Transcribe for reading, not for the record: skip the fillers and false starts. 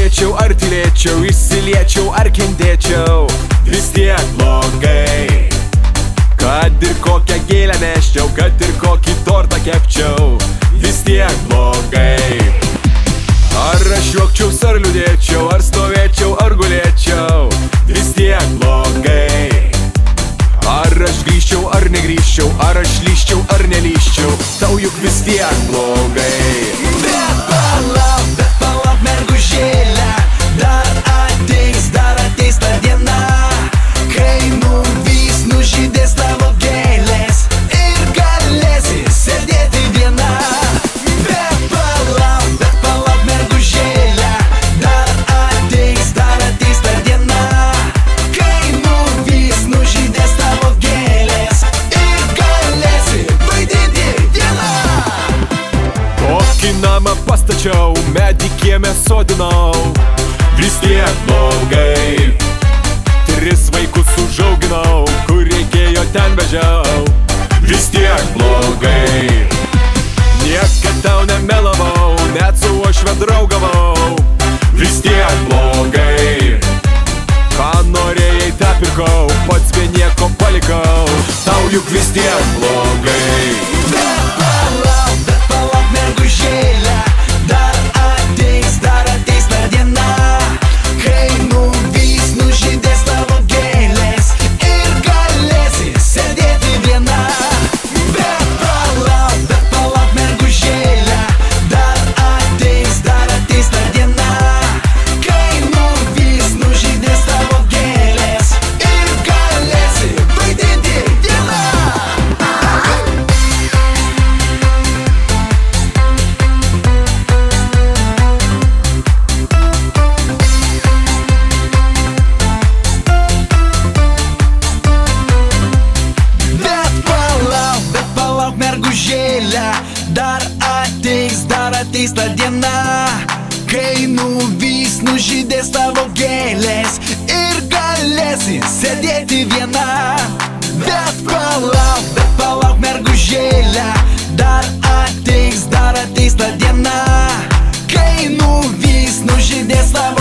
Liūdėčiau ar tylėčiau, išsiliečiau ar kentėčiau, vis tiek blogai. Kad ir kokią gėlę neščiau, kad ir kokį tortą kepčiau, vis tiek blogai. Ar aš juokčiaus ar liūdėčiau, ar stovėčiau ar gulėčiau, vis tiek blogai. Ar aš grįžčiau ar negrįžčiau, ar aš lyščiau ar nelyščiau, tau juk vis tiek blogai. Bet palauk, mergužėlė, dar ateis ta diena, kai nuvys, nužydės tavo gėlės ir galėsi sėdėti viena. Bet palauk, mergužėlė, dar ateis ta diena, kai nuvys, nužydės tavo gėlės ir galėsi vaidinti viena. Kokį namą pastačiau, medį kieme sodinau, vis tiek blogai. 3 vaikus užauginau, kur reikėjo ten vežiau, vis tiek blogai. Niekad tau nemelavau, net su uošve draugavau, vis tiek blogai. Ką norėjai, tą pirkau, pats be nieko palikau, tau juk vis tiek blogai. Bet palauk, mergužėlė, dar ateis ta diena, kai nuvys, nužydės tavo gėlės ir galėsi sėdėti viena. Bet palauk, mergužėlė, dar ateis ta diena, kai nuvys, nužydės tavo gėlės ir galėsi vaidinti viena. Bet palauk, mergužėlė, dar ateis ta diena, kai nuvys, nužydės tavo gėlės ir galėsi sėdėti viena. Bet palauk, mergužėlė, dar ateis ta diena, kai nuvys, nužydės tavo